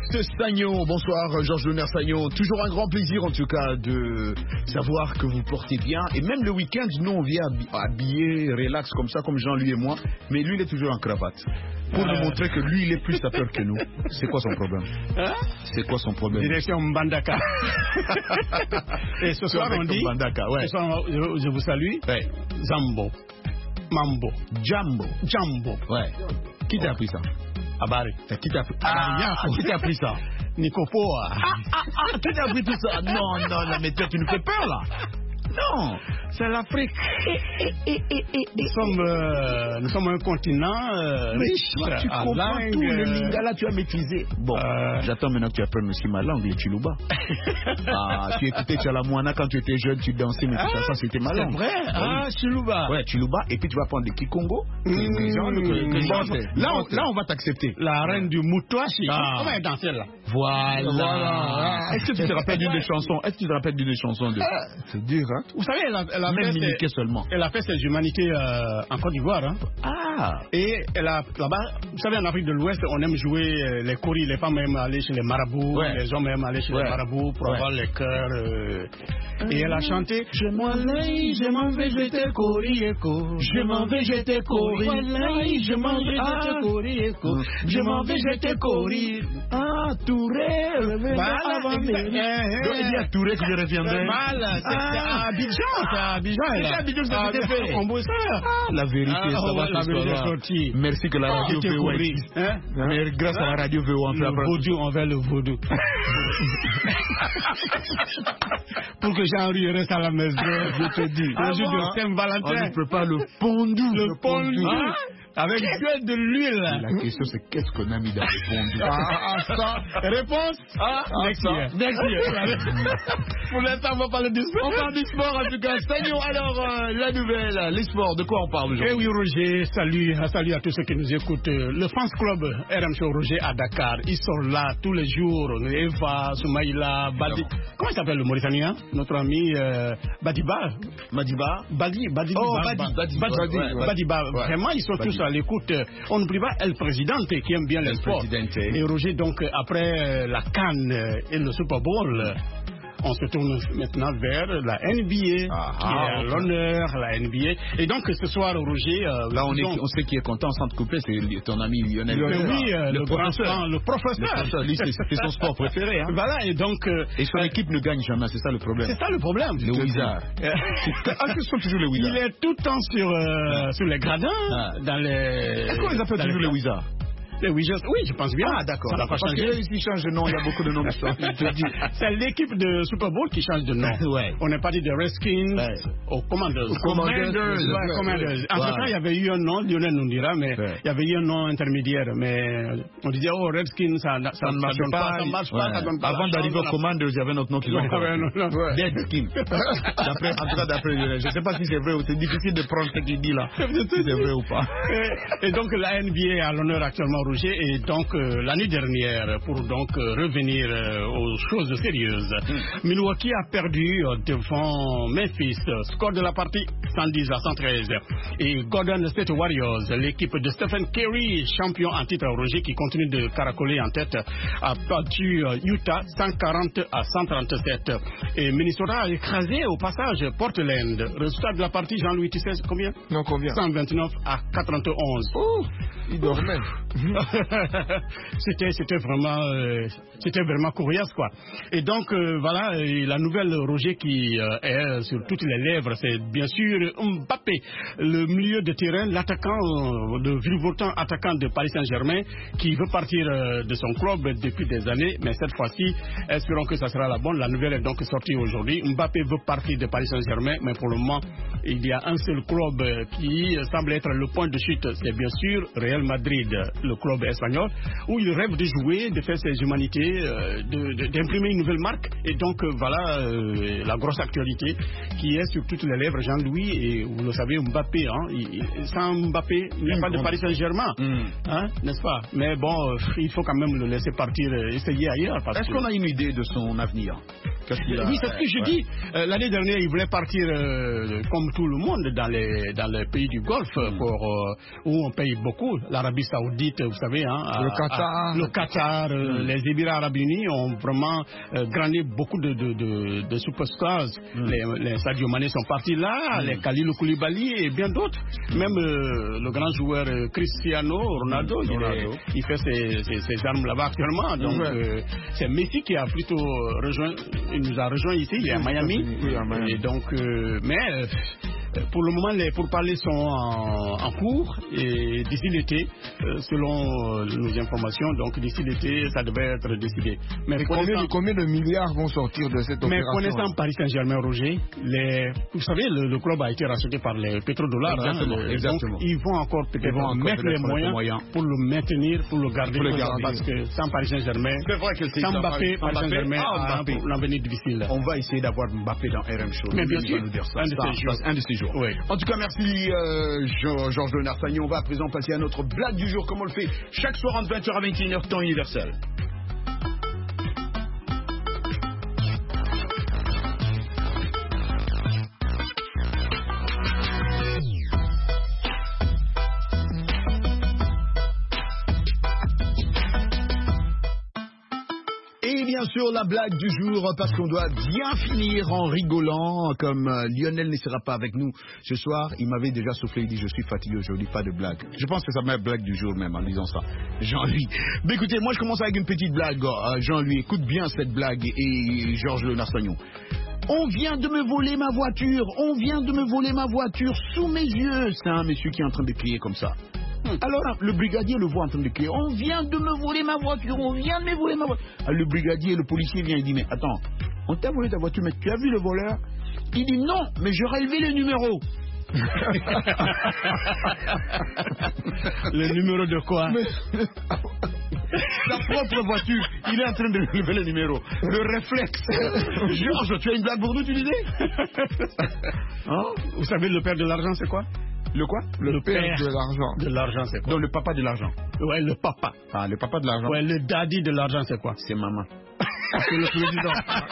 Baptiste Sagnon. Bonsoir, Georges Leonard Sagnon. Toujours un grand plaisir, en tout cas, de savoir que vous portez bien. Et même le week-end, nous, on vient habillé, relax, comme ça, comme Jean, lui et moi. Mais lui, il est toujours en cravate. Pour nous montrer que lui, il est plus sapeur que nous. C'est quoi son problème? C'est quoi son problème? Direction Mbandaka. Et ce soir, on dit... Mbandaka, ouais. Ce soir, je vous salue. Ouais. Zambo. Mambo. Jambo. Ouais. Qui t'a appris ça? Abari. Qui t'a appris? Qui t'a appris ça? Nicopoa. Qui t'a appris tout ça? Non, mais toi, tu nous fais peur, là. Non, c'est l'Afrique. Nous sommes un continent riche. Tu comprends tout, le lingala, tu as maîtrisé. Bon, j'attends maintenant que tu apprennes aussi ma langue, le Chiluba. Tu écoutais Chalamouana quand tu étais jeune, tu dansais, mais tout ça, c'était ma langue. C'est vrai? Chiluba. Ouais, Chiluba, et puis tu vas prendre des Kikongo. Là, on va t'accepter. La reine du Moutouachi. On va danser là. Voilà. Est-ce que tu te rappelles d'une des chansons? C'est dur, hein? Vous savez, elle a fait ses humanités en Côte d'Ivoire. Hein? Et là-bas, vous savez, en Afrique de l'Ouest, on aime jouer les coris. Les femmes aiment aller chez les marabouts, les hommes aiment aller chez les marabouts pour avoir les cœurs. Et elle a chanté Je m'en vais jeter coriéco. Je m'en vais jeter cori. Je m'en vais jeter coriéco. Je m'en vais jeter cori. Touré, avant de il y a Touré que je reviendrai. C'est Abidjan. C'est Abidjan que ça s'était fait. La vérité, ça va sortir. Merci que la radio VO existe. Mais grâce à la radio VO, on fait le vaudou. Pour que Jean-Henri reste à la maison, je te dis. Le jour de Saint-Valentin. On lui prépare le pondu. Le pondu. Avec de l'huile. La question c'est qu'est-ce qu'on a mis dans le pondu? Réponse next year. Pour l'instant, on va parler du sport. On parle du sport en tout cas. Salut, alors la nouvelle, les sports, de quoi on parle aujourd'hui? Eh oui, Roger, salut à tous ceux qui nous écoutent. Le Fans Club RMC Roger à Dakar, ils sont là tous les jours. Eva, Soumaïla, Badi. Comment il s'appelle le Mauritanien? Notre ami Badiba. Badiba. Vraiment, ils sont tous à l'écoute. On n'oublie pas El Presidente qui aime bien le sport. Et Roger, donc, après la CAN et le Super Bowl, on se tourne maintenant vers la NBA, qui est à l'honneur, la NBA. Et donc, ce soir, Roger... là, on sait qui est content sans te couper, c'est ton ami Lionel. Oui, le professeur. Lui, c'est son sport préféré. Hein. Voilà, et donc... et son équipe ne gagne jamais, c'est ça le problème. C'est ça le problème. Le Wizard. Ce sont toujours les Wizards? Il est tout le temps sur les gradins, dans les... Est-ce qu'on les appelle toujours les Wizards? Oui, je pense bien. D'accord. Ça n'a pas changé. S'ils changent de nom, il y a beaucoup de noms qui changent. Je te dis. C'est l'équipe de Super Bowl qui change de nom. On est parti des Redskins aux Commanders. Commanders. En tout cas, il y avait eu un nom, Lionel nous dira, mais il y avait eu un nom intermédiaire. Mais on disait, Redskins, ça ne marche pas. Ça marche pas. Avant d'arriver aux Commanders, il y avait notre nom qu'ils ont fait. Deadskins. En tout cas, d'après Lionel. Je ne sais pas si c'est vrai ou c'est difficile de prendre ce qu'il dit là. Si c'est vrai ou pas. Et donc, la NBA est à l'honneur actuellement, Roger, et donc l'année dernière, pour donc revenir aux choses sérieuses, Milwaukee a perdu devant Memphis, score de la partie 110 à 113, et Golden State Warriors, l'équipe de Stephen Curry, champion en titre, Roger, qui continue de caracoler en tête, a battu Utah 140 à 137, et Minnesota a écrasé au passage Portland. Résultat de la partie, Jean-Louis, tu sais combien? Non, combien? 129 à 91. Il dormait. C'était vraiment coriace, quoi. Et donc voilà, la nouvelle, Roger, qui est sur toutes les lèvres, c'est bien sûr Mbappé, le milieu de terrain, l'attaquant de virevoltant, attaquant de Paris Saint-Germain, qui veut partir de son club depuis des années, mais cette fois-ci, espérons que ça sera la bonne. La nouvelle est donc sortie aujourd'hui. Mbappé veut partir de Paris Saint-Germain, mais pour le moment, il y a un seul club qui semble être le point de chute, c'est bien sûr Real Madrid, le club espagnol, où il rêve de jouer, de faire ses humanités, d'imprimer une nouvelle marque. Et donc voilà la grosse actualité qui est sur toutes les lèvres, Jean-Louis, et vous le savez, Mbappé, sans Mbappé, il n'y a pas de Paris Saint-Germain, n'est-ce pas? Mais bon, il faut quand même le laisser partir, essayer ailleurs. Est-ce qu'on a une idée de son avenir? Oui, c'est ce que je dis. L'année dernière, il voulait partir comme tout le monde dans les pays du Golfe où on paye beaucoup. L'Arabie Saoudite, vous savez, le Qatar, les Émirats Arabes Unis ont vraiment grandi beaucoup de superstars. Les Sadio Mané sont partis là, les Kalilou Koulibaly et bien d'autres. Même le grand joueur Cristiano Ronaldo, il fait ses armes là-bas actuellement. Donc c'est Messi qui a plutôt il nous a rejoint ici, il est à Miami. Et donc, mais pour le moment, les pourparlers sont en cours et d'ici l'été, selon nos informations, donc d'ici l'été, ça devait être décidé. Mais combien de milliards vont sortir de cette opération? Mais connaissant Paris Saint-Germain, Roger, vous savez, le club a été racheté par les pétrodollars. Exactement. Donc, ils vont encore peut-être mettre les moyens pour le maintenir, pour le garder. Parce que sans Paris Saint-Germain, sans Mbappé, Paris Saint-Germain a l'avenir difficile. On va essayer d'avoir Mbappé dans RM Show. Mais bien sûr, un de ces jours. Oui. En tout cas, merci Georges Léonard Sagnon. On va à présent passer à notre blague du jour, comme on le fait chaque soir entre 20h à 21h, temps universel. Bien sûr, la blague du jour, parce qu'on doit bien finir en rigolant, comme Lionel ne sera pas avec nous ce soir. Il m'avait déjà soufflé, il dit je suis fatigué aujourd'hui, pas de blague. Je pense que c'est ma blague du jour même en disant ça. Jean-Louis. Mais écoutez, moi je commence avec une petite blague. Jean-Louis, écoute bien cette blague et Georges Léonard Sagnon. On vient de me voler ma voiture, on vient de me voler ma voiture sous mes yeux. C'est un monsieur qui est en train de crier comme ça. Alors le brigadier le voit en train de crier, on vient de me voler ma voiture, on vient de me voler ma voiture. Alors, le brigadier, le policier vient et dit, mais attends, on t'a volé ta voiture, mais tu as vu le voleur? Il dit non, mais j'ai relevé le numéro. Le numéro de quoi? Sa propre voiture, il est en train de relever le numéro. Le réflexe. Georges, tu as une blague pour nous, tu disais? Vous savez, le père de l'argent, c'est quoi? Le quoi? Le père de l'argent. De l'argent, c'est quoi? Donc le papa de l'argent. Ouais, le papa. Ah, le papa de l'argent. Ouais, le daddy de l'argent, c'est quoi? C'est maman. C'est le président.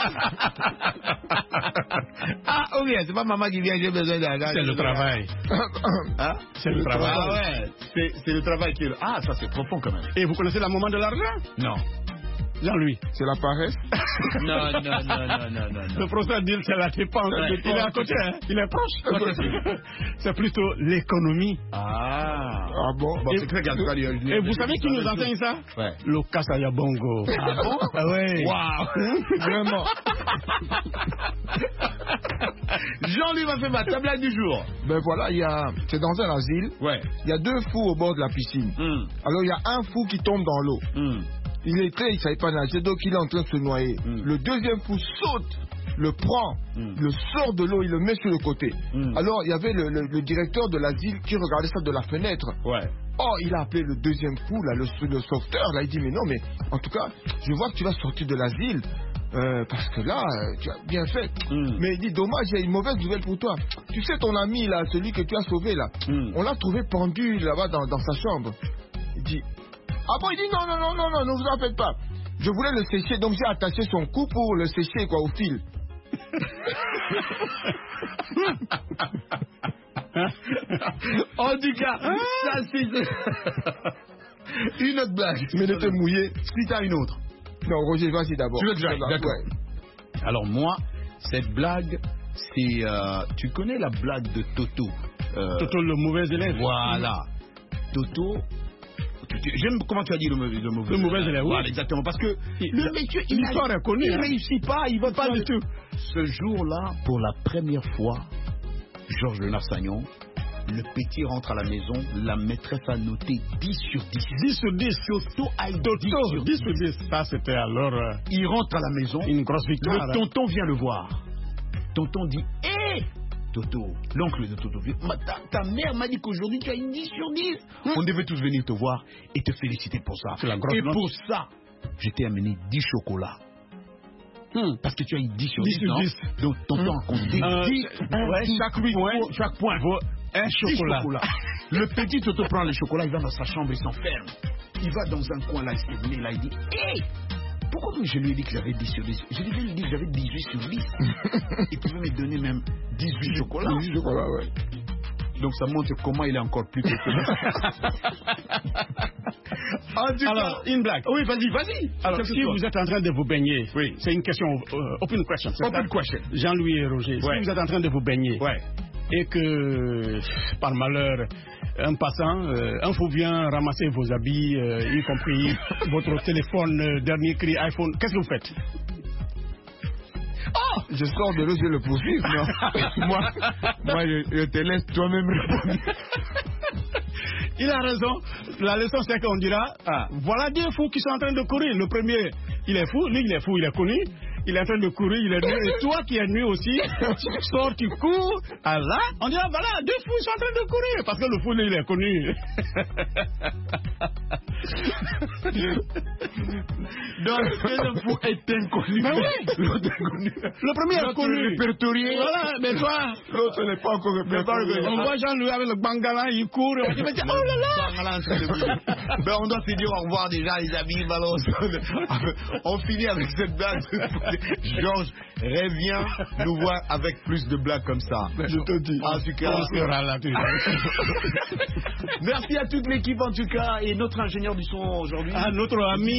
Ah, ok, c'est pas maman qui vient, j'ai besoin d'argent. C'est le travail. Hein? C'est le travail. Ah ouais, c'est le travail qui est... Ah, ça c'est profond quand même. Et vous connaissez la maman de l'argent? Non. Jean-Louis. C'est la paresse? Non. Le professeur dit c'est la dépense. Ouais. Il est à côté, hein? Il est proche. C'est plutôt l'économie. Ah bon? C'est très grave. Et vous savez qui nous enseigne ça? Ouais. Le Kasaya Bongo. Ah bon? Ah ouais. Waouh. Vraiment. Jean-Louis va faire ma blague du jour. Ben voilà, c'est dans un asile. Ouais. Il y a deux fous au bord de la piscine. Alors il y a un fou qui tombe dans l'eau. Il ne savait pas nager, donc il est en train de se noyer. Le deuxième fou saute, le prend, le sort de l'eau, il le met sur le côté. Alors il y avait le directeur de l'asile qui regardait ça de la fenêtre. Ouais. Oh, il a appelé le deuxième fou, là, le sauveteur, là, il dit mais non, mais en tout cas, je vois que tu vas sortir de l'asile. Parce que là, tu as bien fait. Mais il dit, dommage, j'ai une mauvaise nouvelle pour toi. Tu sais, ton ami, là, celui que tu as sauvé, là, on l'a trouvé pendu là-bas dans sa chambre. Il dit, ah bon, il dit, non, ne vous en faites pas. Je voulais le sécher, donc j'ai attaché son cou pour le sécher, quoi, au fil. En tout cas, ça c'est... Une autre blague. Mais il était mouillé. Si t'as une autre. Non, Roger, vas-y d'abord. Tu veux que j'aille? D'accord. Ouais. Alors moi, cette blague, c'est... tu connais la blague de Toto? Toto, le mauvais élève. Voilà. Toto... J'aime comment tu as dit le mauvais élève. Oui. Voilà, exactement. Parce que le monsieur, il réussit pas, il va pas du tout. Ce jour-là, pour la première fois, Georges Léonard Sagnon, le petit rentre à la maison, la maîtresse a noté 10 sur 10. 10 sur 10. Toto a 10 sur 10. Ça, c'était alors... il rentre à la maison. Une grosse victoire. Le tonton vient le voir. Tonton dit, hé Toto, l'oncle de Toto, ta mère m'a dit qu'aujourd'hui tu as une 10 sur 10. On devait tous venir te voir et te féliciter pour ça. Et pour ça, je t'ai amené 10 chocolats. Parce que tu as eu 10 sur 10, non? Donc tonton a compté 10. Chaque point vaut un chocolat. Le petit Toto prend le chocolat, il va dans sa chambre, il s'enferme. Il va dans un coin là, il se met là, il dit, hé, pourquoi je lui ai dit que j'avais 10 sur 10? Je devais lui dire que j'avais 18 sur 10. Il pouvait me donner même 18 chocolats. 18 chocolats, ouais. Donc ça montre comment il est encore plus populaire. Alors, une blague. Oui, vas-y. Alors, si vous êtes en train de vous baigner, c'est une question, open question. Open question. Jean-Louis et Roger, si vous êtes en train de vous baigner, et que, par malheur, un passant, un fou vient ramasser vos habits, y compris votre téléphone, dernier cri iPhone, qu'est-ce que vous faites? Oh, je sors de l'eau, je le poursuis. moi, je te laisse toi-même répondre. Il a raison. La leçon, c'est qu'on dira, voilà deux fous qui sont en train de courir. Le premier, il est fou. Lui, il est fou, il est connu. Il est en train de courir, il est nu. Et toi qui es nu aussi, tu sors, tu cours. Là, on dira, voilà, deux fous sont en train de courir. Parce que le fou, lui, il est connu. Donc, le deuxième fou est inconnu. Mais oui. L'autre est connu. Le premier est connu. Répertorié. Voilà, mais toi, l'autre n'est pas encore répertorié. On voit Jean-Louis avec le bangala, il court. On dit, oh là là. Ben, on doit se dire au revoir déjà, les amis. On finit avec cette blague. Georges, reviens nous voir avec plus de blagues comme ça. Je te dis. En tout cas, on sera là toujours. Merci à toute l'équipe en tout cas et notre ingénieur du son aujourd'hui. Notre ami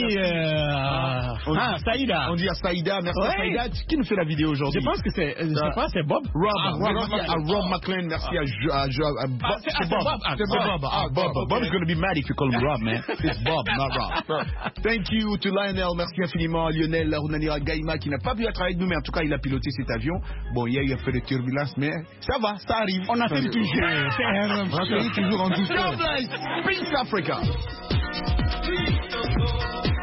Saïda. On dit à Saïda, merci à Saïda qui nous fait la vidéo aujourd'hui. Je pense que c'est Bob. Rob McLean, merci à Bob. C'est Bob. Bob is going to be mad if you call him Rob, man. It's Bob, not Rob. Thank you to Lionel, merci infiniment à Lionel Runanira Gaïma qui n'a pas pu être avec nous, mais en tout cas il a piloté cet avion. Bon, hier il a fait des turbulences, mais ça va, ça arrive. On a fait toujours. On a fait toujours en douceur. Peace Africa.